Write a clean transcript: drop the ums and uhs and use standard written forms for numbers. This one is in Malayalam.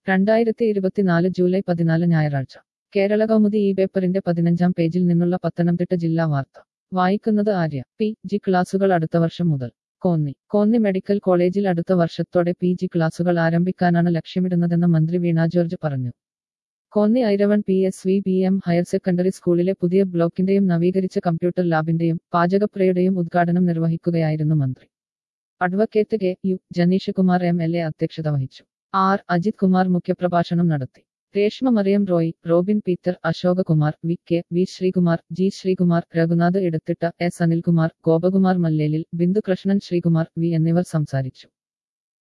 2024 ജൂലൈ 14 ഞായറാഴ്ച കേരള കൗമുദി ഈ പേപ്പറിന്റെ 15-ാം പേജിൽ നിന്നുള്ള പത്തനംതിട്ട ജില്ലാ വാർത്ത വായിക്കുന്നത് ആര്യ. പി.ജി ക്ലാസുകൾ അടുത്ത വർഷം മുതൽ. കോന്നി മെഡിക്കൽ കോളേജിൽ അടുത്ത വർഷത്തോടെ പി.ജി ക്ലാസുകൾ ആരംഭിക്കാനാണ് ലക്ഷ്യമിടുന്നതെന്ന് മന്ത്രി വീണ ജോർജ് പറഞ്ഞു. Konni Iravon PSVBM higher secondary സ്കൂളിലെ പുതിയ ബ്ലോക്കിന്റെയും നവീകരിച്ച കമ്പ്യൂട്ടർ ലാബിന്റെയും പാചകപ്പുരയുടെയും ഉദ്ഘാടനം നിർവഹിക്കുകയായിരുന്നു മന്ത്രി. Advocate K U. Janeesh Kumar MLA അധ്യക്ഷത വഹിച്ചു. ആർ. അജിത് കുമാർ മുഖ്യപ്രഭാഷണം നടത്തി. Reshma Mariyam Roy, Robin Peter, Ashoka Kumar, V Sreekumar, G Sreekumar, Raghunath Edathitta, S Anilkumar, Gopakumar Mallelil, Bindu Krishnan, Sreekumar V എന്നിവർ സംസാരിച്ചു.